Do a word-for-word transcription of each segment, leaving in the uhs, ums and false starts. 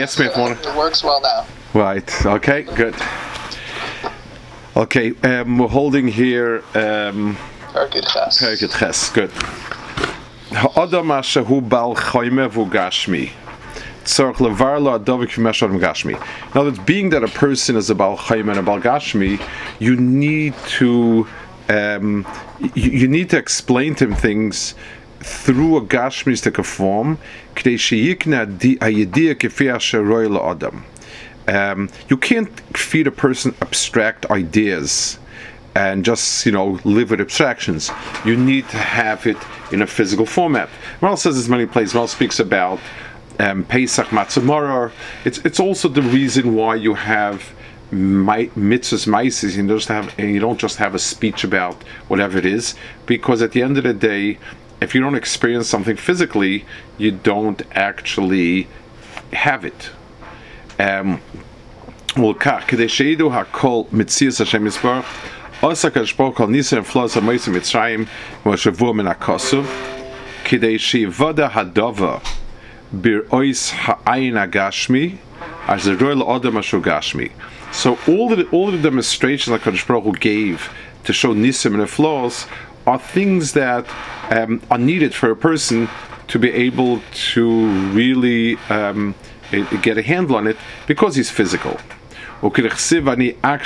Yes, ma'am. It works well now. Right. Okay. Good. Okay. Um, we're holding here. Um, Perkut Ches. Perkut Ches. Good. Ha'adam asher hu bal chayme v'gashmi. Tzarich levar lo adavik v'meshad v'gashmi. In other words, being that a person is a bal chayme and a bal gashmi, you need to um, you, you need to explain to him things through a gashmistic form. K'dei sheyikna di hayediyah k'fi asher roy la'adam. Um, you can't feed a person abstract ideas and just, you know, live with abstractions. You need to have it in a physical format. Maral says this many places. Maral speaks about um, Pesach Matzah Maror. It's it's also the reason why you have my, mitzvahs maises. You don't just have and you don't just have a speech about whatever it is, because at the end of the day, if you don't experience something physically, you don't actually have it. Um, well, k'dei sheidu hakol mitzias Hashem Yisbarach, also HaKadosh Baruch Hu Nisa and Flos HaMoisim Mitzrayim Moshevu Min HaKosu, k'dei sheivada hadova bir ois ha'ayin ha'gashmi as the royal odom asher gashmi. So all the all the demonstrations that HaKadosh Baruch Hu gave to show Nisim and Flos are things that um, are needed for a person to be able to really um, get a handle on it, because he's physical. And that's why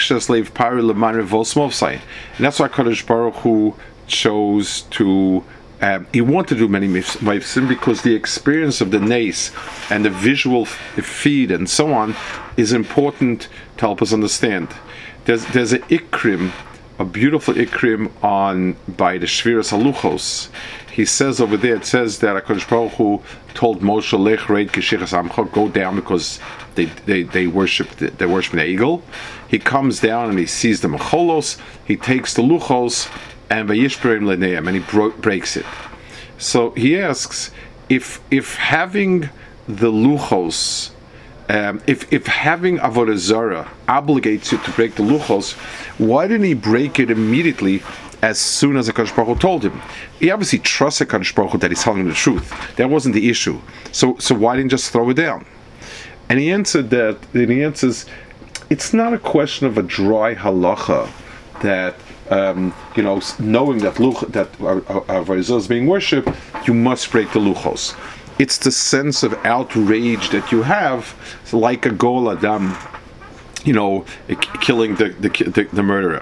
HaKadosh Baruch Hu chose to um, he wanted to do many mitzvahs, because the experience of the nace and the visual feed and so on is important to help us understand. There's there's an ikrim, a beautiful ikrim on by the Shviras Haluchos. He says over there, it says that HaKadosh Baruch Hu told Moshe, Lech reid kishichas amcha, go down, because they they they worship the, they worship the eagle. He comes down and he sees the mecholos. He takes the luchos and vayishperim leneim, and he bro- breaks it. So he asks if if having the luchos, um, if if having avodah zarah obligates you to break the luchos, why didn't he break it immediately as soon as HaKadosh Baruch Hu told him? He obviously trusts HaKadosh Baruch Hu that he's telling him the truth. That wasn't the issue. So so why didn't he just throw it down? And he answered that, and he answers, it's not a question of a dry halacha that, um, you know, knowing that luch, that Avodah Zarah is being worshipped, you must break the luchos. It's the sense of outrage that you have, like a gol adam, you know, killing the the, the, the murderer.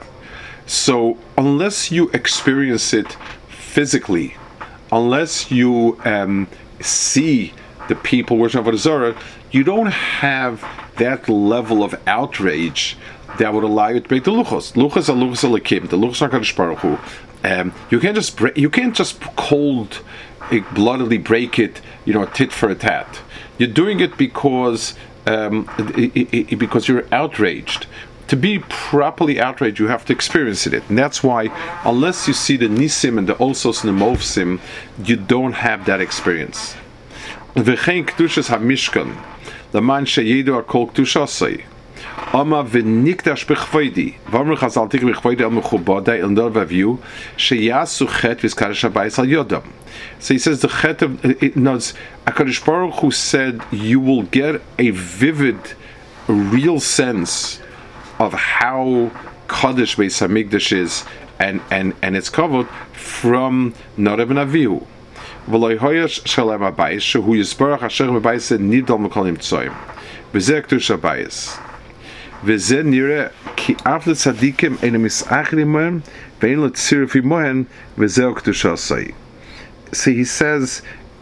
So unless you experience it physically, unless you um, see the people worshiping Avodah Zarah, you don't have that level of outrage that would allow you to break the luchos. Luchos are luchos alakim. The luchos are HaKadosh Baruch Hu. Um, you can't just break, you can't just cold, bloodily break it, you know, tit for a tat. You're doing it because um, it, it, it, because you're outraged. To be properly outraged, you have to experience it. And that's why, unless you see the nisim and the osos and the movsim, you don't have that experience. V'chein kedushas hamishkan, l'man sheyedu hakol kedushasai. Ama v'nikdash b'chvoidi, v'amr chazal tik b'chvoidi al mechubadai el nor v'aviu, sheyasu chet v'izkadosh habayis al yodam. So he says the chet of, it knows, HaKadosh Baruch Hu said you will get a vivid, real sense of how Kaddish Beis Hamikdash is and, and, and it's covered from Norev and Avihu. V'lo hoyesh shalem habayis shehu yisbarach asher habayis nidal mekolim tzoyim. V'zeh kedush habayis. V'zeh nireh ki af letzadikim ein misachrim mohen ve'ein letziruf imohen v'zeh kedush hasai. So he says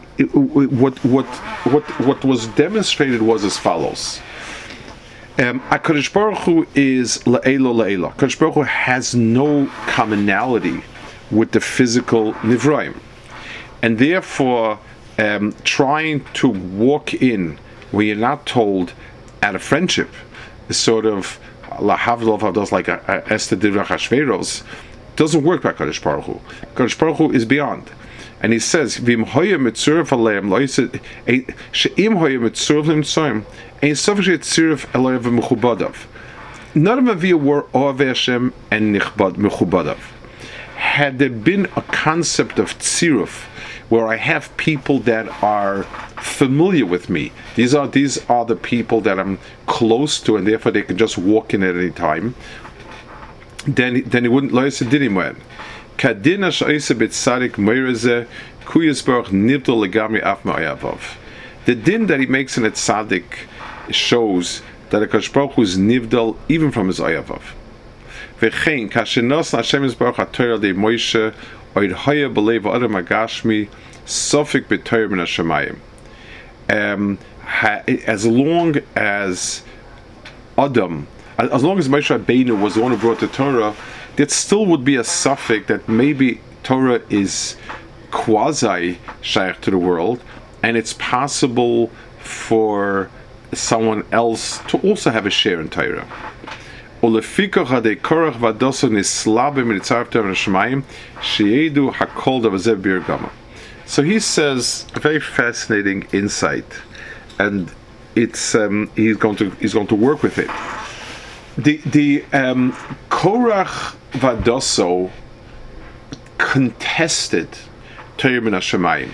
what what what what was demonstrated was as follows. Um, HaKadosh Baruch Hu is la'elo la'elo. HaKadosh Baruch Hu has no commonality with the physical nivraim, and therefore um, trying to walk in where you're not told out of friendship is sort of lahavdol does like a, a Esther Divrach Hashveros doesn't work by HaKadosh Baruch Hu. HaKadosh Baruch Hu is beyond. And he says, "V'im hoya mitzurv aleim loised she'im hoya mitzurv limtzoyim ein sufficient tzirv eloy v'mechubadav." None of you were Ovei Hashem and Nichbad Mechubadav. Had there been a concept of tziruf where I have people that are familiar with me. These are these are the people that I'm close to, and therefore they can just walk in at any time. Then then he wouldn't loise dinimwen. Kadina shoyse bitzadik meireze kuyesberg nibdol legami af ma'ayavov. The din that he makes in a tzaddik shows that a Kadosh Baruch Hu is nivdal even from his ayavov. V'chein kashenos Hashem Yisbarach HaTorah de Moshe oid haya b'leiv adam agashmi sofik b'Torah min hashamayim. Um, as long as Adam, as long as Moshe Rabbeinu was the one who brought the Torah, there still would be a suffix that maybe Torah is quasi shaykh to the world, and it's possible for someone else to also have a share in Torah. So he says a very fascinating insight, and it's um, he's going to he's going to work with it. The the um, Korach Vadoso contested Torah min hashamayim,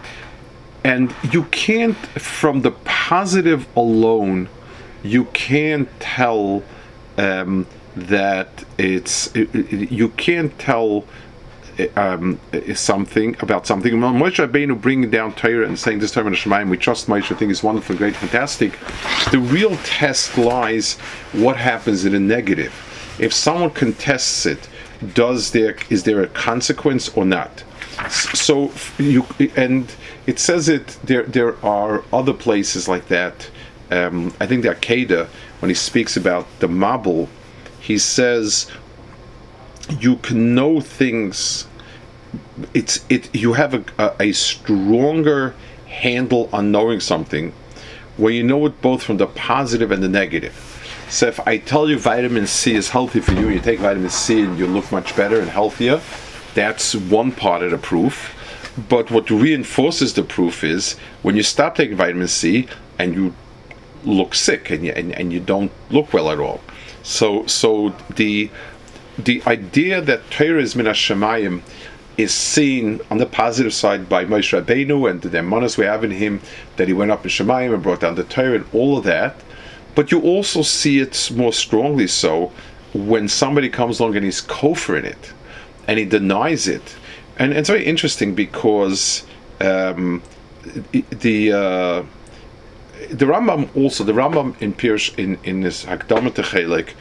and you can't, from the positive alone, you can't tell um, that it's it, it, you can't tell um, something about something. Moshe Rabbeinu bringing down Torah and saying this Torah min hashamayim, we trust Moshe, think is wonderful, great, fantastic. The real test lies what happens in the negative. If someone contests it, does there is there a consequence or not? So you and it says it there. There are other places like that. Um, I think the Akeda, when he speaks about the Mabul, he says you can know things. It's it. You have a, a, a stronger handle on knowing something where you know it both from the positive and the negative. So if I tell you vitamin C is healthy for you, you take vitamin C and you look much better and healthier, that's one part of the proof. But what reinforces the proof is when you stop taking vitamin C and you look sick and you, and, and you don't look well at all. So so the the idea that Torah is min hashamayim is seen on the positive side by Moshe Rabbeinu and the demonas we have in him, that he went up in Shemayim and brought down the Torah and all of that. But you also see it more strongly so when somebody comes along and he's kofar in it and he denies it. And it's very interesting because um, the uh, the Rambam also, the Rambam in Pirush, in, in this Hakdama Techelek,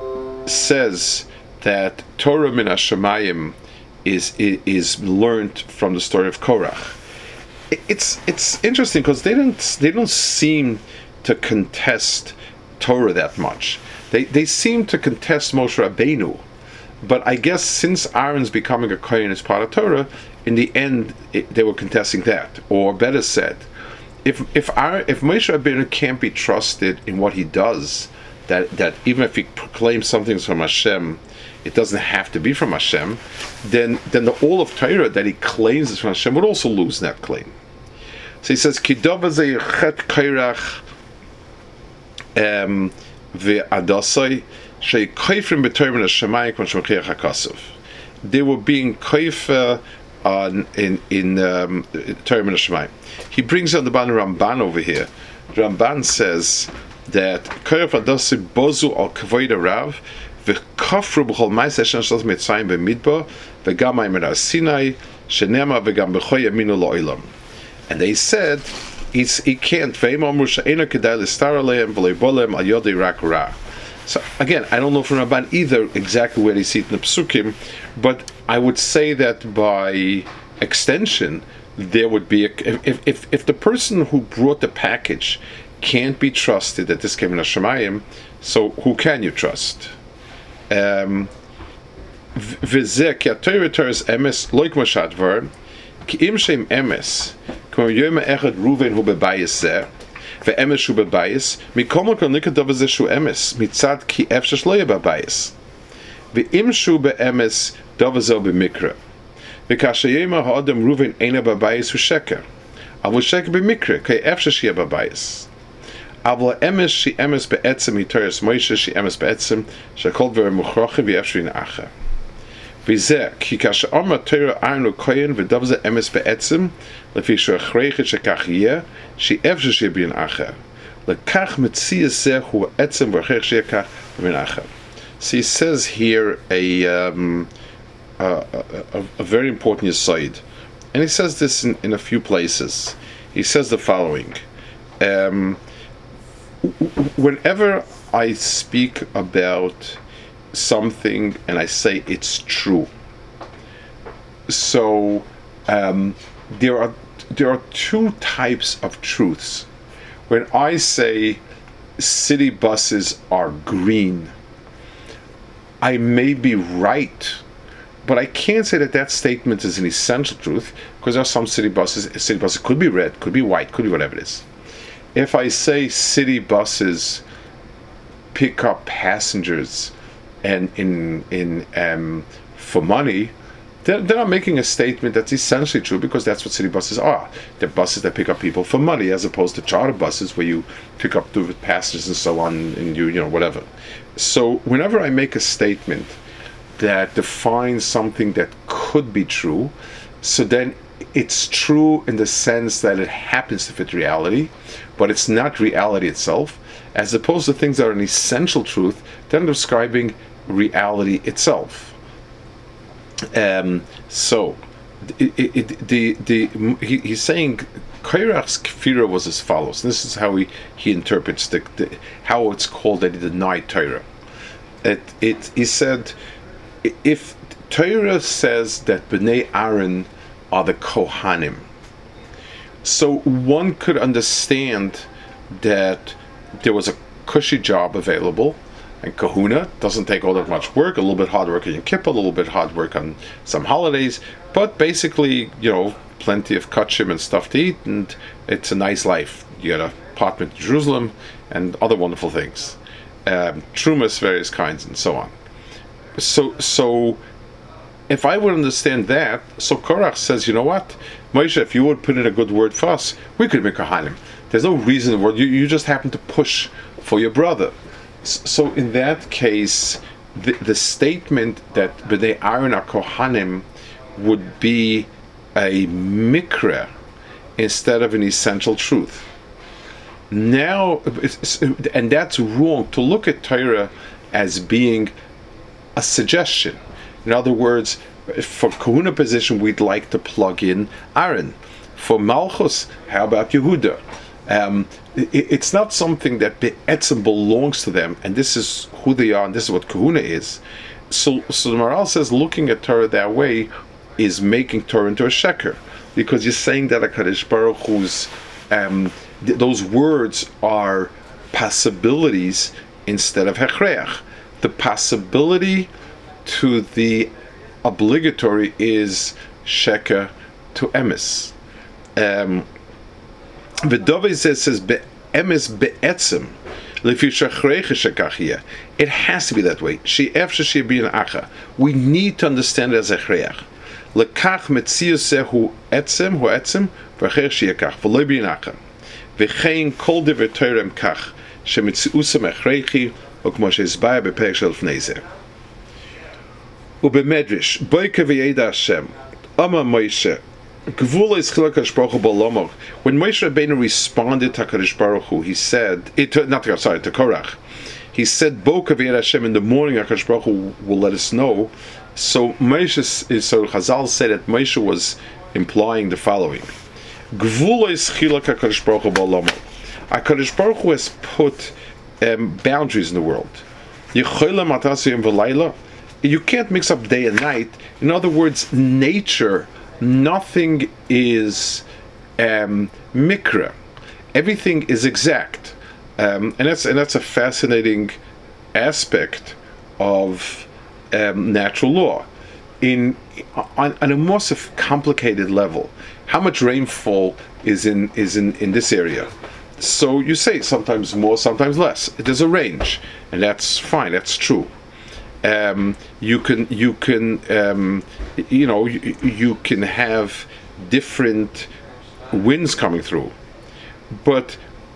says that Torah min hashamayim is, is is learned from the story of Korach. It's it's interesting because they don't they don't seem to contest Torah that much. They they seem to contest Moshe Rabbeinu, but I guess since Aaron's becoming a Kohen as part of Torah, in the end it, they were contesting that. Or better said, if if Aaron, if Moshe Rabbeinu can't be trusted in what he does, that that even if he proclaims something from Hashem, it doesn't have to be from Hashem, then then the all of Torah that he claims is from Hashem would also lose that claim. So he says, Kidova ze chet kairach ve'adasai shei koifrim b'Torah min hashamayim kon shemchiach hakasuv. They were being koifer on in in um, Torah min hashamayim. He brings on the Ban Ramban over here. Ramban says that koif adasai bozu al kavoid rav v'kafru b'chol ma'aseh shen shlos mitzrayim b'midbar v'gam ha'imad Sinai shenema v'gam b'choy yaminu lo'olam. And they said, it's, he can't. So again, I don't know from Rabban either exactly where they see it in the Psukim, but I would say that by extension, there would be, a, if, if if the person who brought the package can't be trusted that this came in Hashemayim, so who can you trust? Um, Ki im shem emes, kmo yoma echad Ruven hu bebayis zeh, ve emes hu bebayis, mikomol kon nikad dov ze shu emes, mitzad ki efshe shlo ye bebayis. Ve im shu be emes dov ze b'mikra. Ve kashe yoma ha'adam Ruven eina bebayis hu sheker. Avol sheker b'mikra, kei efshe shye bebayis. Avol emes shi emes be'etzem hitoris Moshe shi emes be'etzem, shekol v'er muchrochim v'efshe in acha. וזה, כי כאשר אמר תורה ארנו כהן ודבר זה אמס בעצם, לפי שהכרחת שכך יהיה, שאפשר שיהיה בין אחר. לכך מציע זה הוא עצם והכרח שיהיה כך בין אחר. So he says here a, um, a, a, a very important aside. And he says this in, in a few places. He says the following. Um, whenever I speak about something and I say it's true, so um, there are there are two types of truths. When I say city buses are green, I may be right, but I can't say that that statement is an essential truth, because there are some city buses. City buses could be red, could be white, could be whatever it is. If I say city buses pick up passengers and in in um, for money, they're, they're not making a statement that's essentially true, because that's what city buses are. They're buses that pick up people for money, as opposed to charter buses where you pick up the passengers and so on, and you you know whatever. So whenever I make a statement that defines something that could be true, so then it's true in the sense that it happens to fit reality, but it's not reality itself, as opposed to things that are an essential truth, then describing reality itself. Um, so, it, it, the the he, he's saying Korach's kfira was as follows. This is how he, he interprets the, the how it's called that he denied Torah. It it he said, if Torah says that Bnei Aaron are the Kohanim, so one could understand that there was a cushy job available, and kahuna doesn't take all that much work, a little bit hard work in Yom Kippur, a little bit hard work on some holidays, but basically, you know, plenty of kachim and stuff to eat, and it's a nice life. You get an apartment in Jerusalem and other wonderful things, um, trumas, various kinds, and so on. So, so if I would understand that, so Korach says, you know what, Moshe, if you would put in a good word for us, we could be Kohanim. There's no reason in the world. You, you just happen to push for your brother. So in that case, the, the statement that Bnei Aaron are Kohanim would be a mikra instead of an essential truth. Now, it's, and that's wrong, to look at Torah as being a suggestion. In other words, for Kahuna position, we'd like to plug in Aaron. For Malchus, how about Yehuda? Um, it, it's not something that be'etzem belongs to them, and this is who they are, and this is what Kahuna is. So, so the Maharal says looking at Torah that way is making Torah into a sheker, because you're saying that a Kadosh Baruch Hu's um, th- those words are possibilities instead of hechreach. The possibility to the obligatory is sheker to emes. Um, The Dovei says, says emes be'etzem. It has to be that way. We need to understand it as a chreach. Lekach metziusehu etzem hu etzem v'acher sheyakach v'loy b'yinacha v'chein kol divrei Torah kach shemetziusem echreichi ukmo sheizbaya beperek shel lefnei zeh. Ubemedrash boike v'yeda Hashem Ama Moshe Gvula is chilak HaKadosh Baruch Hu b'Olomov. When Moshe Rabbeinu responded to HaKadosh Baruch Hu, he said, it, not to, sorry, to Korach, he said, Bo Kaviyat Hashem, in the morning HaKadosh Baruch Hu will let us know. So Moshe, so Chazal said that Moshe was implying the following: Gvula is chilak HaKadosh Baruch Hu b'Olomov. HaKadosh Baruch Hu has put um, boundaries in the world. Yecholam atasiyim v'layla. You can't mix up day and night. In other words, nature. Nothing is um, mikra. Everything is exact, um, and that's and that's a fascinating aspect of um, natural law. In on, on a more complicated level, how much rainfall is in is in, in this area? So you say sometimes more, sometimes less. There's a range, and that's fine. That's true. Um, you can you can um, you know you, you can have different winds coming through, but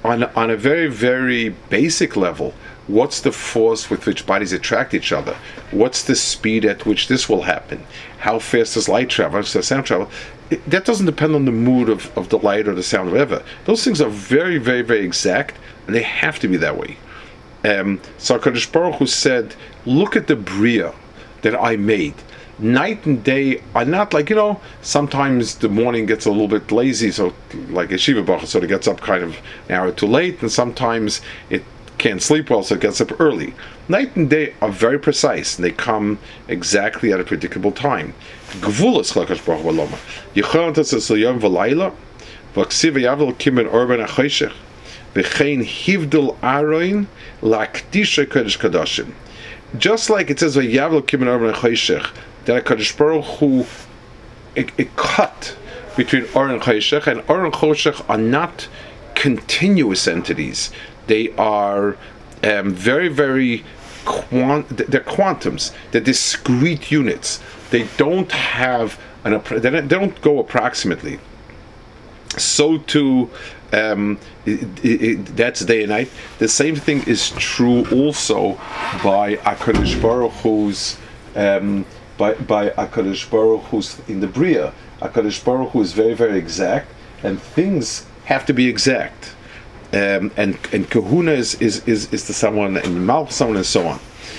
on on a very very basic level, what's the force with which bodies attract each other? What's the speed at which this will happen? How fast does light travel? How fast does sound travel? It, that doesn't depend on the mood of, of the light or the sound or whatever. Those things are very, very, very exact, and they have to be that way. Um, so HaKadosh Baruch Hu said, look at the Bria that I made. Night and day are not like, you know, sometimes the morning gets a little bit lazy, so like a Shiva Baruch, so it gets up kind of an hour too late, and sometimes it can't sleep well, so it gets up early. Night and day are very precise, and they come exactly at a predictable time. Gvulas HaKadosh Baruch Hu Loma. Yichon Tasas Yom V'Layla, V'Ksiv Yavil Kimen Orban HaChoshech, V'chein Hivdul Aroin L'Akdisha Kodesh Kadoshim. Just like it says V'Yavil Kimen Orban HaChoshech, that HaKadosh Baruch Hu it, it cut between Or and Choshech, and Or and Choshech are not continuous entities. They are um, very, very quant. They're quantums. They're discrete units. They don't have an. They don't, they don't go approximately. So too, um, it, it, that's day and night. The same thing is true also by HaKadosh Baruch Hu's. Um, by by HaKadosh Baruch Hu's in the Bria. HaKadosh Baruch Hu is very, very exact, and things have to be exact. Um, and and kahuna is is is, is to someone, and malch someone, and so on.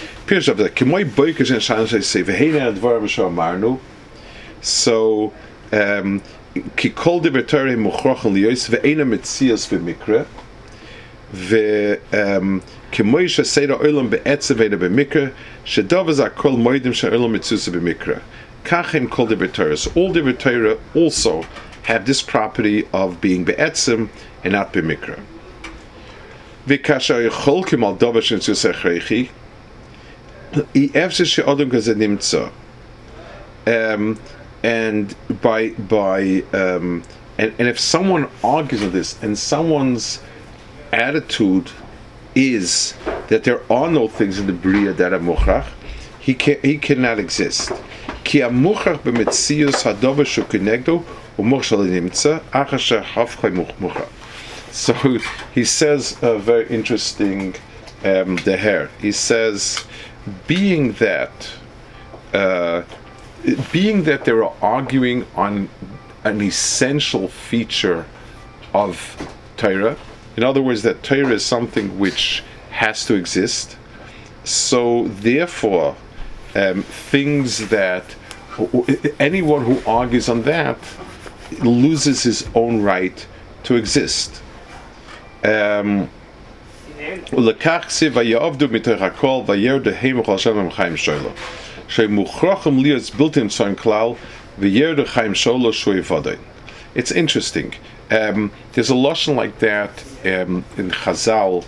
So um ki kol de betare muchrochen liyos ve'ena metzias v'mikra ve um kemoy sheseda olam be'etzav ve'ena b'mikra shedav is akol moedim she'olam metzusa b'mikra kachem kol de betare. So all the betare also have this property of being be'etzim and not b'mikra. V'kasher yechol kimal davar she'ntzusach reichi ifse she'odom kazeh nimtza. Um and by by um and, and if someone argues on this, and someone's attitude is that there are no things in the Bria that are muchrach, he can he cannot exist. Ki amuchrach b'metzius hadover shukinegdo u'muchshal nimtza achasher hafchay muchrach. So he says a very interesting um, the hair. He says, being that uh, being that they were arguing on an essential feature of Torah, in other words, that Torah is something which has to exist, so therefore um, things that anyone who argues on that loses his own right to exist. Um, it's interesting. Um, there's a lashon like that um, in Chazal.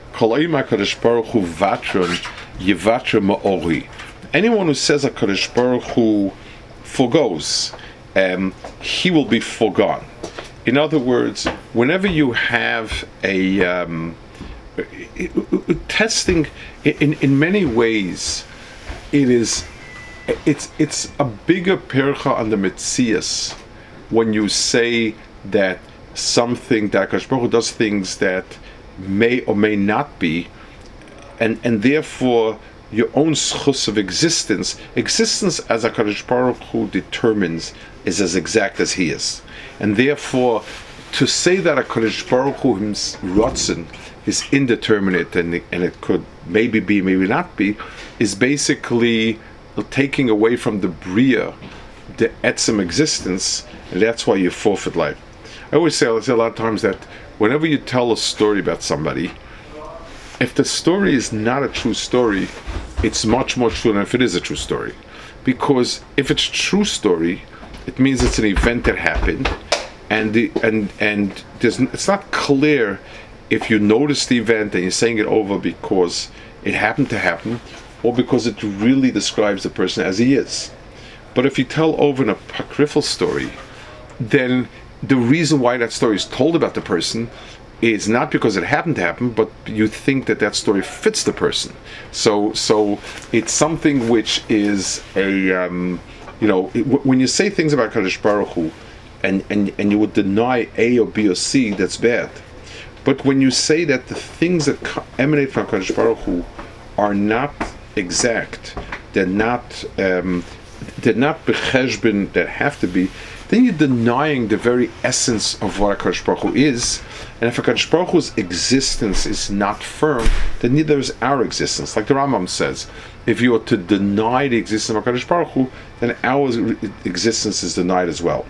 Anyone who says HaKadosh Baruch Hu forgoes, um, he will be forgone. In other words, whenever you have a um, testing, in in many ways, it is it's it's a bigger percha on the Metzias when you say that something that HaKadosh Baruch Hu does things that may or may not be, and and therefore your own schus of existence, existence as HaKadosh Baruch Hu determines, is as exact as he is. And therefore, to say that HaKadosh Baruch Hu him's rotzen is indeterminate and it, and it could maybe be, maybe not be, is basically taking away from the Bria, the etzem existence, and that's why you forfeit life. I always say, I say a lot of times that whenever you tell a story about somebody, if the story is not a true story, it's much more true than if it is a true story. Because if it's a true story, it means it's an event that happened, and the and and there's it's not clear if you notice the event and you're saying it over because it happened to happen, or because it really describes the person as he is. But if you tell over an apocryphal story, then the reason why that story is told about the person is not because it happened to happen, but you think that that story fits the person. So, so it's something which is a, um, you know, it, when you say things about Kadosh Baruch Hu, and, and and you would deny A or B or C, that's bad. But when you say that the things that co- emanate from HaKadosh Baruch Hu are not exact, they're not um, they're not becheshbon that have to be, then you're denying the very essence of what HaKadosh Baruch Hu is. And if HaKadosh Baruch Hu's existence is not firm, then neither is our existence. Like the Rambam says, if you are to deny the existence of HaKadosh Baruch Hu, then our existence is denied as well.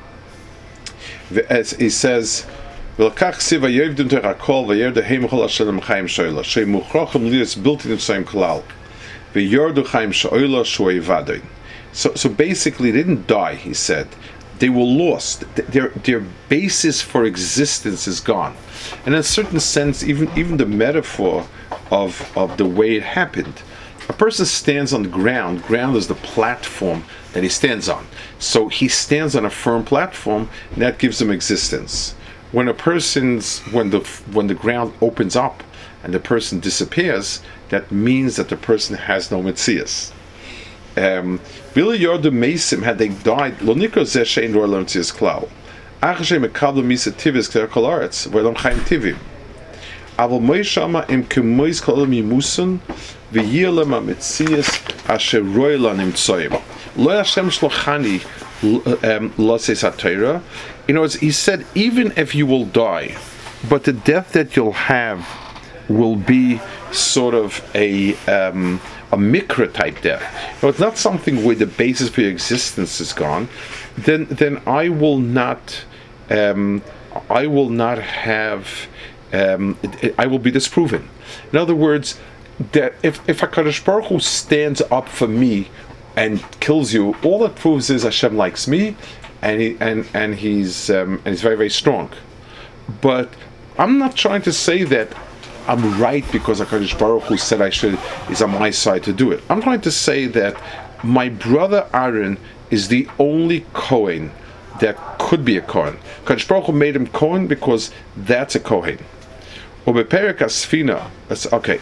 As he says, "V'lakach siva yevdim terakol v'yer dehem chol Hashem chaim shoyla shemuchrochem lias built in same kolal v'yordu chaim shoyla shoy vadoin." So, so basically, they didn't die. He said they were lost. Their their basis for existence is gone, and in a certain sense, even even the metaphor of of the way it happened. A person stands on the ground. Ground is the platform that he stands on. So he stands on a firm platform, and that gives him existence. When a person's when the when the ground opens up and the person disappears, that means that the person has no metzias. Um, Bila Yordu Mesim, had they died, lo nikro zeh shein ro'el metzias klal. Ach Hashem mekabel misa tivis k'ter kol haaretz v'elam chaim tivim. Aval moishama im kemois kol mimusun v'yilem ha-metzias asher ro'elan imtsoyim. Lo Hashem shlochani lo seis ha-Torah. In other words, he said, even if you will die, but the death that you'll have will be sort of a um, a mikra type death. Now, it's not something where the basis for your existence is gone. Then, then I will not, um, I will not have, um, I will be disproven. In other words, that if if HaKadosh Baruch Hu stands up for me and kills you, all it proves is Hashem likes me, and he and and he's um, and he's very very strong. But I'm not trying to say that I'm right because HaKadosh Baruch Hu said I should, is on my side to do it. I'm trying to say that my brother Aaron is the only Kohen that could be a Kohen. HaKadosh Baruch Hu made him Kohen because that's a Kohen. Obeperek Asfina, okay.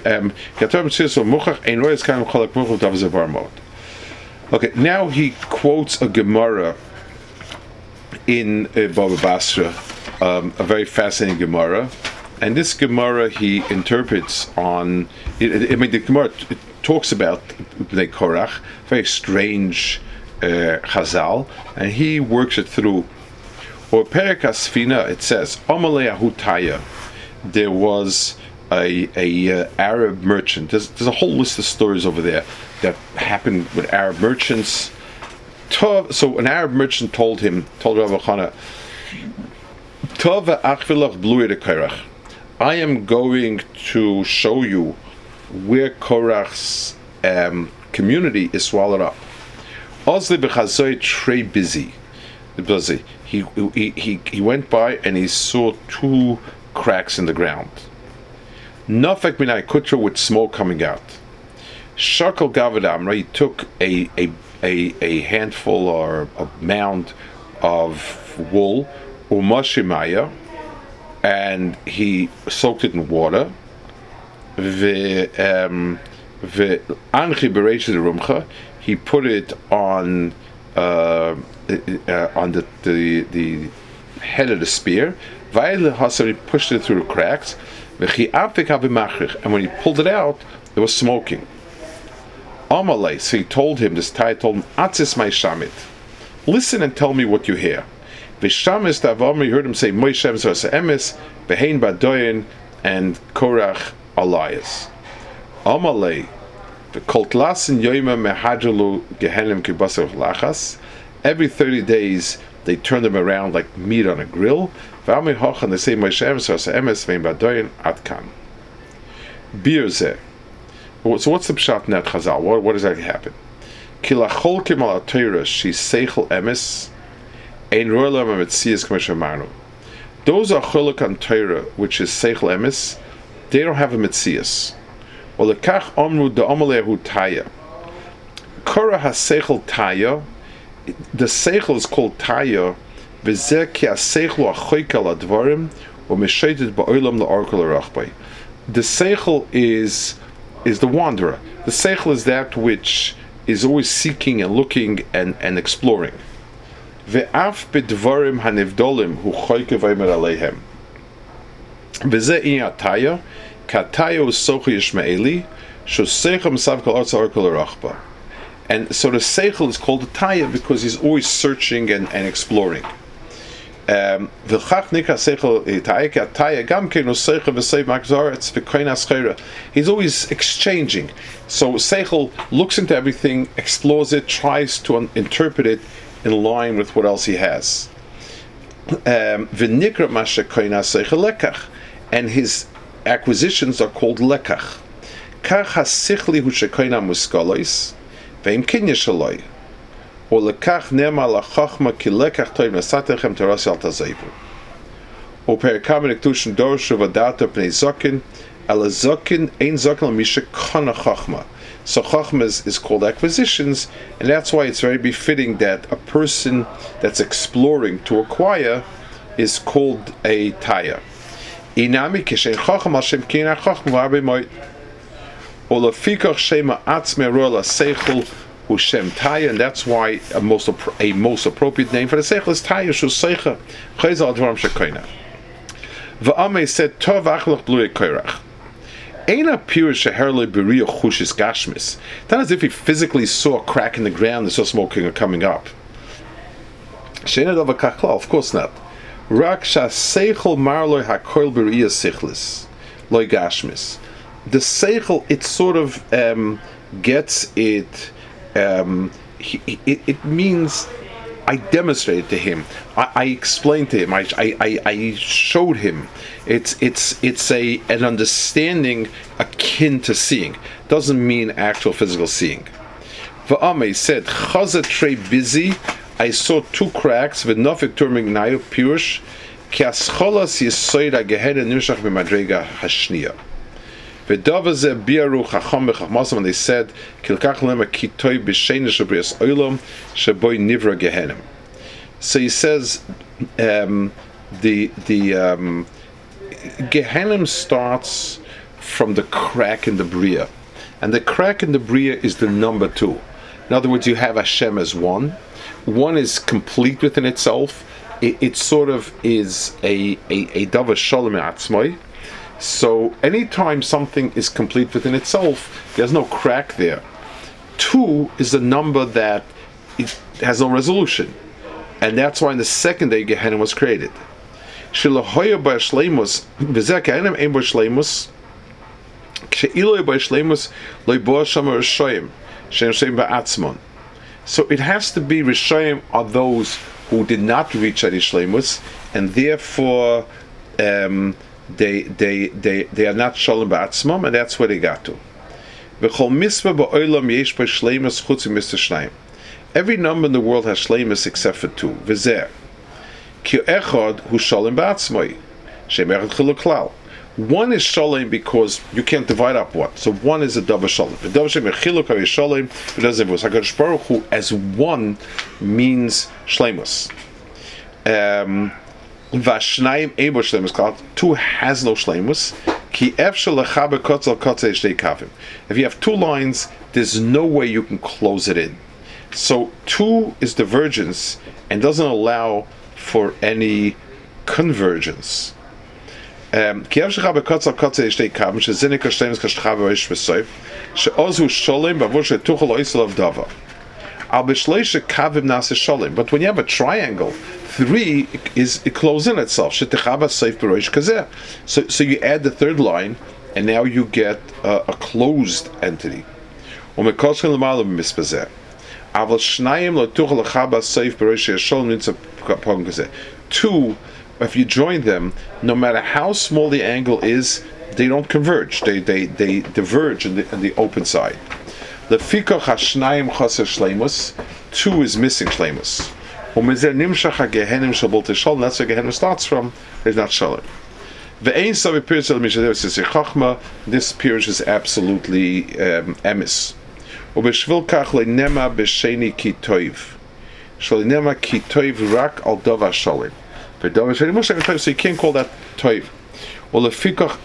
Okay, now he quotes a Gemara in uh, Baba Basra, um, a very fascinating Gemara. And this Gemara he interprets on. I mean, the Gemara t- talks about Bnei Korach, very strange uh, Chazal, and he works it through. Or Perek Asfina, it says, Amalei Ahutaya. There was a a uh, Arab merchant. There's, there's a whole list of stories over there that happened with Arab merchants. Tov, so an Arab merchant told him, told Rabbi Chana, Tov achvilach blui de Korach. I am going to show you where Korach's um, community is swallowed up. Ozli b'chazoy trey busy. Busy. He, he he he went by and he saw two cracks in the ground. Nafek minay kutra with smoke coming out. Shakal gavadam. He took a a a a handful or a mound of wool umashimaya, and he soaked it in water. Ve um ve anchi bereish rumcha. He put it on uh, uh, on the, the the head of the spear. Vayle hasar, he pushed it through the cracks. And when he pulled it out, it was smoking. Amalei, so he told him, this Tay told him, Atzis my shamit. Listen and tell me what you hear. Vishamis Davamri, you heard him say, Moishem Zos Emes, Behein Badoyin, and Korach Elias. Amalei, the Koltlasin Yoima Mehadjalu Gehenim Kibasar Lachas. Every thirty days, they turned them around like meat on a grill. V'ami Hochan, they say, Moishem Zos Emes, Behein Badoyin, Atkan. Birze. So what's the pshat in that chazal? What, what does that happen? Kilachol kimal atayra she seichel emes ein roilam ametzias k'meshamarnu. Those are cholok on Torah, which is seichel emes. They don't have a metzias. Well, lekach omru da omalehu taya. Korah has seichel taya. The seichel is called taya. V'zeh ki ha-seichel achoyka ladvarim u'meshaytet ba'olam la'orkol arachbay. The seichel is is the wanderer. The seichel is that which is always seeking and looking and, and exploring. Ve'af b'dvarim hanivdolim hu choyke v'aymer aleihem. V'zeh inyan Taya, K'Ataya u'sochi Yishmaeli, Shoseicha M'sav Kol Arza Or Kol Arachba. And so the Seichel is called a Taya because he's always searching and, and exploring. Um, he's always exchanging. So Seichel looks into everything, explores it, tries to un- interpret it in line with what else he has. Um, and his acquisitions are called lekach. Veim kinyan shaloi, or lekach nema lachachma ki lekach toiv nasatechem terasi al tazevu. O perikam nektushin dorshu vadata pnei zokin, ala zokin ein zokin al misha kana chachma. So chachma is, is called acquisitions, and that's why it's very befitting that a person that's exploring to acquire is called a taya. Inami kishen chacham al shem kinyan chachma v'arbe moed. And that's why a most a most appropriate name for the seichel is Taya Shu Seicha Chayzal Dvarim Shekoina. Va'amei said Tov Achlach Blui Koirach. Eina Pirish Sheherle Beriya Chushis Gashmis. Not as if he physically saw a crack in the ground and saw smoke coming up. Sheina Dava Kachla, of course not. Rak Sha Seichel Marloi HaKoil Beriya Sichlis Loi Gashmis. The seichel, it sort of um, gets it, um, he, it. It means I demonstrated to him. I, I explained to him. I, I, I showed him. It's it's it's a an understanding akin to seeing. Doesn't mean actual physical seeing. Va'amei said Chazat trey busy. I saw two cracks with nofik turming nayu pirush ki ascholas yisoid agehena nimshach b'madrega hashniya. And they said, when they said, so he says, um, the the um, Gehenim starts from the crack in the Bria, and the crack in the Bria is the number two. In other words, you have Hashem as one. One is complete within itself. It, it sort of is a a a davar shalom atzmai. So anytime something is complete within itself, there's no crack there. Two is a number that it has no resolution. And that's why in the second day Gehenna was created. Shilahoya by Shleimus, Vizek Gehenna Ein by Shleimus, Sheiloi by Shleimus, Loiboa Shamar Rishoyim, Shem Shem Ba'atzmon. So it has to be Rishoyim are those who did not reach Adi Shleimus, and therefore um, They they they they are not shalom ba'atzmam, and that's where they got to. V'chol mitzvah ba'olam yesh by shleimus chutz mitzvah shneim. Every number in the world has shleimus except for two. V'zeh ki echad hu shalom ba'atzmai shem echad chiluk klal. One is shalom because you can't divide up one. So one is a double shalom. The double shalom chiluk havi shalom. It doesn't. HaKadosh Baruch Hu as one means shleimus. Um. Vashnayim ebo shleimus klal. Two has no shleimus. Ki efshel lechaber kotzel kotzei shtei kavim. If you have two lines, there's no way you can close it in. So two is divergence and doesn't allow for any convergence. Ki efshel lechaber kotzel kotzei shtei kavim shezinik shleimus kashchaber ish v'soif sheozu sholem bavur shetuchel oisel of dava. Al b'shleisha kavim nase sholem. But when you have a triangle, three is it closes in itself. So, so you add the third line, and now you get uh, a closed entity. Two, if you join them, no matter how small the angle is, they don't converge. They they they diverge in the, in the open side. Two is missing shleimus. That's where Gehenna starts from. It's not shalom. This pirish is absolutely um, emis. So you can't call that toiv. And that's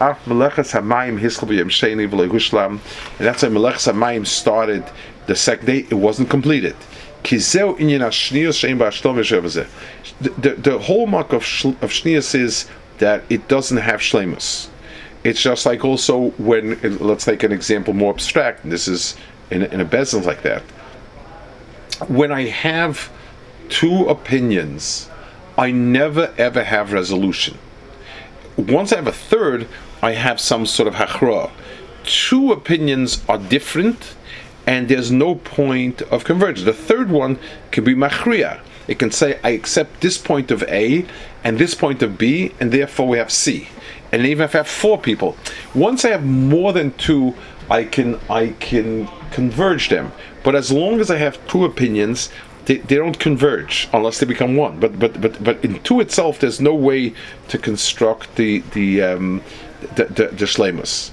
why Melechas Hamayim started the second day. It wasn't completed. The, the, the hallmark of, sh- of Shnias is that it doesn't have shleimus. It's just like also when, let's take an example more abstract, and this is in, in a business like that. When I have two opinions, I never ever have resolution. Once I have a third, I have some sort of hachra. Two opinions are different, and there's no point of convergence. The third one can be machriya. It can say, I accept this point of A and this point of B, and therefore we have C. And even if I have four people, once I have more than two, I can I can converge them. But as long as I have two opinions, they, they don't converge unless they become one. But but but but in two itself, there's no way to construct the the um, the the, the shleimus.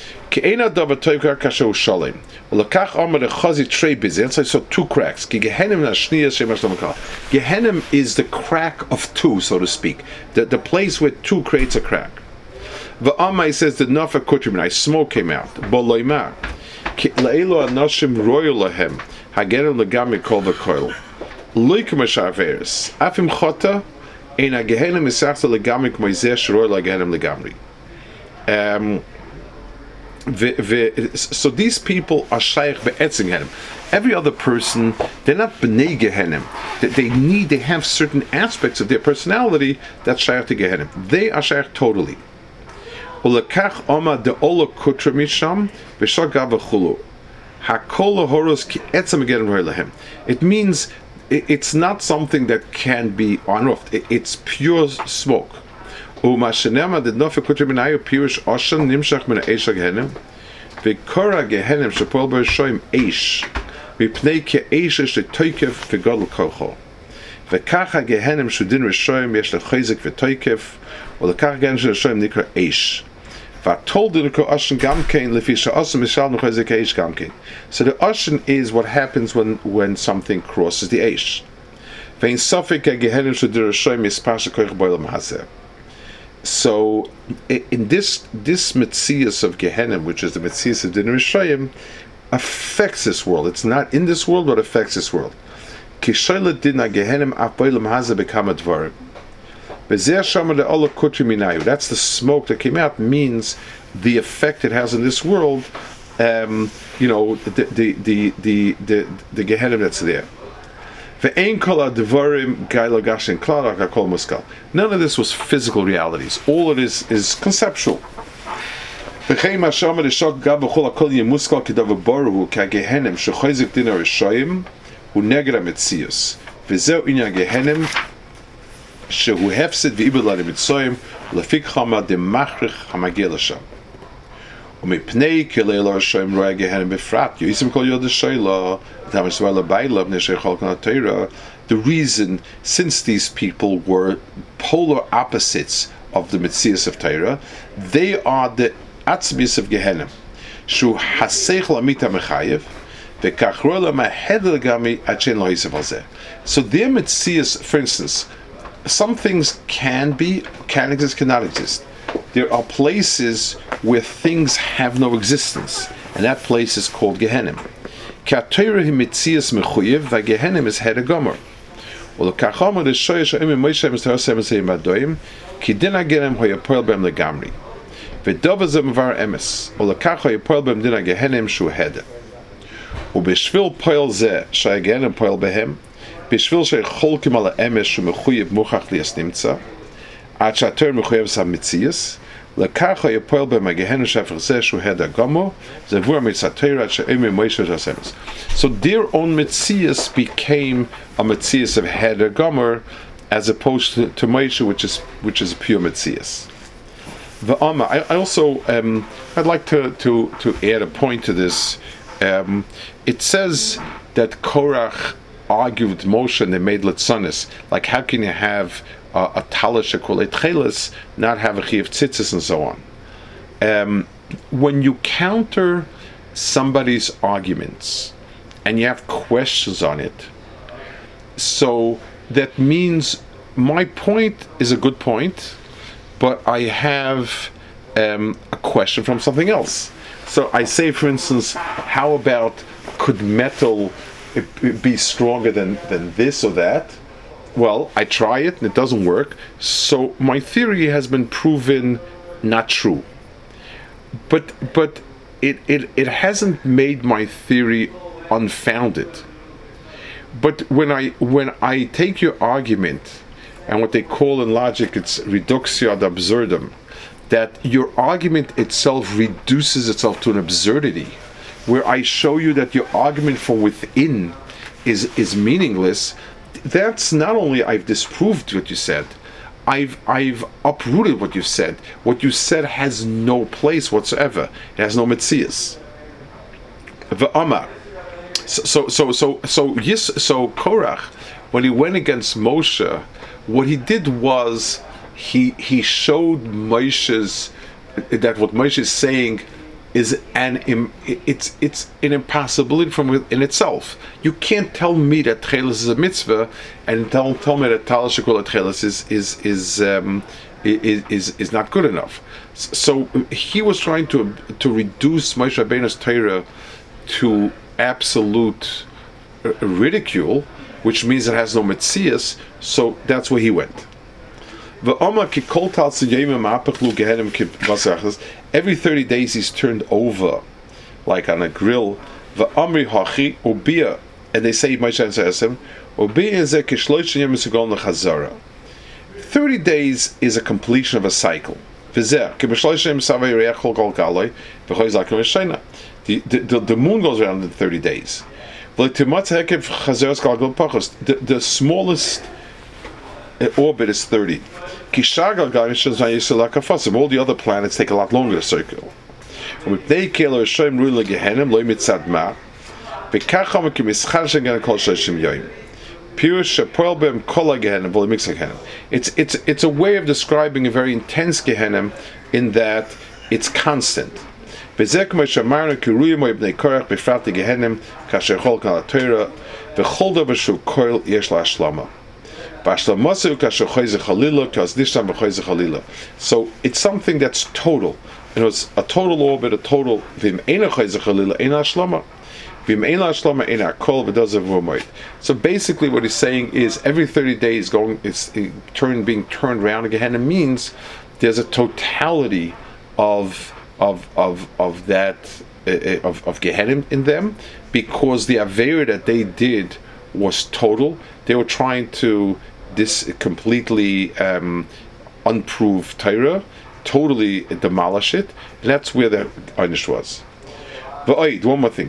So I saw two cracks. Gehenim is the crack of two, so to speak. The the place where two creates a crack. V'amai says the nafa kutrim, smoke came out. Boloima, le'elo anashim royal lahem hagerim legami kol v'koil. Loikum ashaveres afim chota ein hagehenim misachta legami k'moizeh shroy lagehenim legamri. Um. So these people are shaykh be'etzing gehenim. Every other person, they're not b'nei gehenim. They need, they have certain aspects of their personality that's shaykh to gehenim. They are shaykh totally. Ulekach oma de ola kutra misham v'shagav v'chulu hakol horos ki etzem gehenim roilahem. It means it's not something that can be on off. It's pure smoke. Umashenema did not kutra minayu pirush oshan nimshach min eisha gehenim v'kora gehenim shapol b'shoim eish v'pnei ke eish shetoikev v'gadol kocho v'kacha gehenim shudin rishoim yesh lechoizik v'toikev ulekach gehenim shudin nikra eish. So the Oshan is what happens when, when something crosses the Eish. So in this this Metzias of Gehenim, which is the Metzias of Din Rishayim, affects this world. It's not in this world, but affects this world. That's the smoke that came out, means the effect it has in this world. Um, you know, the the the the the, the Gehenim that's there. None of this was physical realities. All it is is conceptual. שהוא הפסד ועיבוד למצרים ולפיק חמה דמחריך המגיע לשם ומפני כליל הרשעים רואה גהנם בפרט יויסם כל יוד השאלה תמסבר לביילה בני שיכול כאן התאירה. The reason, since these people were polar opposites of the Metzias of Torah, they are the Atzmis of Gehenim שהוא הסייכל אמיתה מחייב וכך רואה למה הדר גמי עד שאין לא יסף על זה. So their Metzias, for instance, some things can be, can exist, cannot exist. There are places where things have no existence, and that place is called Gehenim. K'atayra hi mitzias mechuyev, v'gehenim is heda gomer. U'l'kachama d'shoyesh ha'imim Moshe m'stahasem m'seyim b'adoyim, ki din ha'gehenim ha'yapoel b'em legamri. V'dova ze m'var emes, u'l'kach ha'yapoel b'em din ha'gehenim shu heda. U'b'shvil poel ze, sha'gehenim poel b'hem, בשביל שחולקים על האמש שמחויב מוכח ליסנמצא עד שהתור מחויב סמציאס לקח היפועל במגהנו שפר זה שהוא הד הגמו זה עבור המצאתר עד שאימי מוישה שסמס. So their own Metzias became a Metzias of head gomer as opposed to, to Moshe, which is which is a pure Metzias. V'ama, I, I also um, I'd like to, to to add a point to this. Um, it says that Korach argued with Moshe and they made Litzanis. Like, how can you have uh, a Talish called Etchelis, not have a Chiv Tzitzis and so on? Um, when you counter somebody's arguments and you have questions on it, so that means my point is a good point, but I have um, a question from something else. So I say, for instance, how about could metal it be stronger than, than this or that? well, I try it and it doesn't work. So my theory has been proven not true. But but it, it, it hasn't made my theory unfounded. But when I when I take your argument, and what they call in logic, it's reductio ad absurdum, that your argument itself reduces itself to an absurdity, where I show you that your argument from within is is meaningless. That's not only I've disproved what you said, I've I've uprooted what you said. What you said has no place whatsoever. It has no metzias. V'amar. So so so so so yes. So Korach, when he went against Moshe, what he did was he he showed Moshe's that what Moshe is saying is an it's it's an impossibility from within itself. You can't tell me that Tchelis is a mitzvah and tell tell me that Tal Shekol Tchelis is is is um, is, is is not good enough. So he was trying to to reduce Moshe Rabbeinu's Torah to absolute ridicule, which means it has no metzias. So that's where he went. Every thirty days he's turned over like on a grill. And they say thirty days is a completion of a cycle. The, the, the, the moon goes around in thirty days. The, the smallest orbit is thirty. All the other planets take a lot longer to circle. It's it's it's a way of describing a very intense Gehenna in that it's constant. So it's something that's total. It was a total orbit, a total. So basically, what he's saying is every thirty days going, it's it turn being turned around again. It means there's a totality of of of of that uh, of of Gehenna in them, because the avera that they did was total. They were trying to this completely um, unproved Torah, totally demolish it. And that's where the Einish was. But wait, one more thing.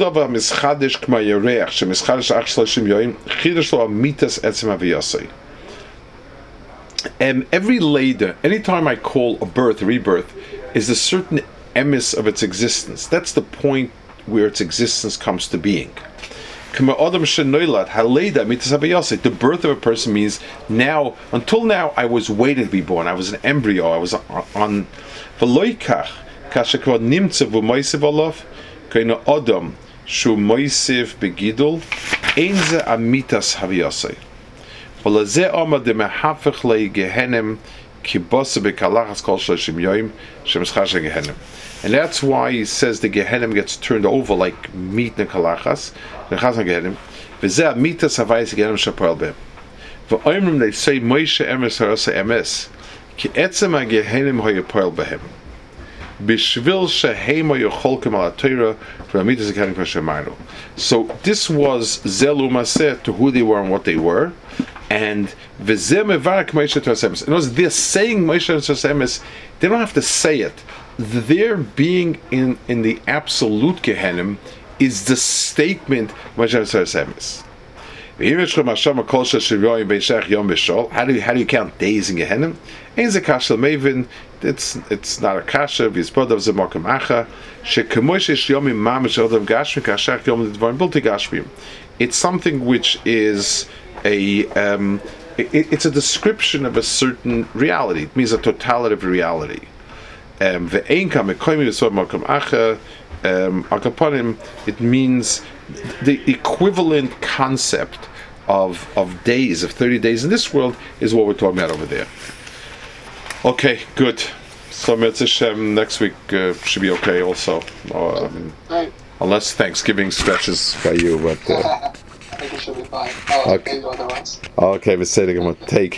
Um, every later, anytime I call a birth, a rebirth, is a certain emis of its existence. That's the point where its existence comes to being. The birth of a person means now, until now, I was waiting to be born. I was an embryo. I was on. And that's why he says the Gehenna gets turned over like meat in kalachas. They say Moshe emes harasa emes ki etzem haGehenim hayapoel behem bishvil shehem hayocholkem al haTorah for mitas haGehenim kashemarnu. So this was zelu maseh to who they were and what they were, and v'zeh mevarak Moshe terasemes. In other words, they're saying Moshe terasemes. They don't have to say it. Their being in, in the absolute Gehenna is the statement Moshe terasemes. How do you how do you count days in Gehenna? It's it's not a kasha. It's something which is a um, it, it's a description of a certain reality. It means a totality of reality. Um, it means the equivalent concept of of days, of thirty days in this world, is what we're talking about over there. Okay, good. So Mitzvah Shem next week uh, should be okay also. Uh, I mean, Right. unless Thanksgiving stretches by you, but. Uh, I think it should be. goodbye. Oh, Okay. okay. Otherwise. אוקיי, בסדר גמור. Take care.